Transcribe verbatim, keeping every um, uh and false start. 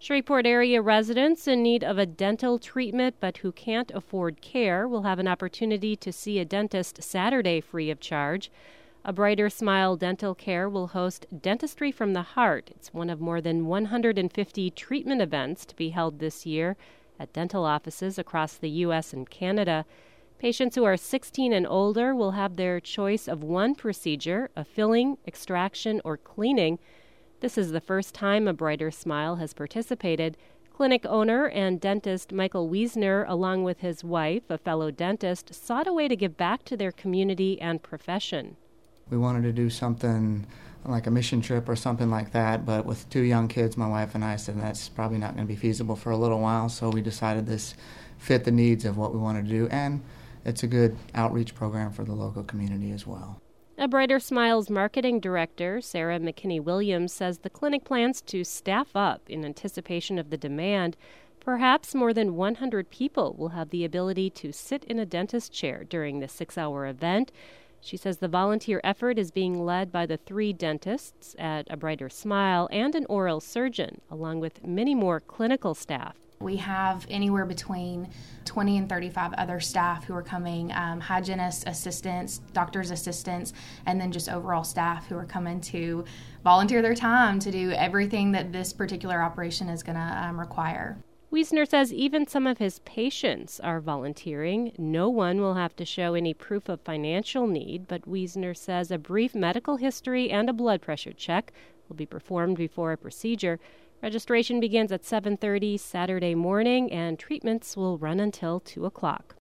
Shreveport area residents in need of a dental treatment but who can't afford care will have an opportunity to see a dentist Saturday free of charge. A Brighter Smile Dental Care will host Dentistry from the Heart. It's one of more than one hundred fifty treatment events to be held this year at dental offices across the U S and Canada. Patients who are sixteen and older will have their choice of one procedure, a filling, extraction, or cleaning. This is the first time a Brighter Smile has participated. Clinic owner and dentist Michael Wiesner, along with his wife, a fellow dentist, sought a way to give back to their community and profession. We wanted to do something like a mission trip or something like that, but with two young kids, my wife and I said that's probably not going to be feasible for a little while, so we decided this fit the needs of what we wanted to do, and it's a good outreach program for the local community as well. A Brighter Smile's marketing director, Sarah McKinney-Williams, says the clinic plans to staff up in anticipation of the demand. Perhaps more than one hundred people will have the ability to sit in a dentist chair during the six-hour event. She says the volunteer effort is being led by the three dentists at A Brighter Smile and an oral surgeon, along with many more clinical staff. We have anywhere between twenty and thirty-five other staff who are coming, um, hygienists, assistants, doctor's assistants, and then just overall staff who are coming to volunteer their time to do everything that this particular operation is going to um, require. Wiesner says even some of his patients are volunteering. No one will have to show any proof of financial need, but Wiesner says a brief medical history and a blood pressure check will be performed before a procedure. Registration begins at seven thirty Saturday morning, and treatments will run until two o'clock.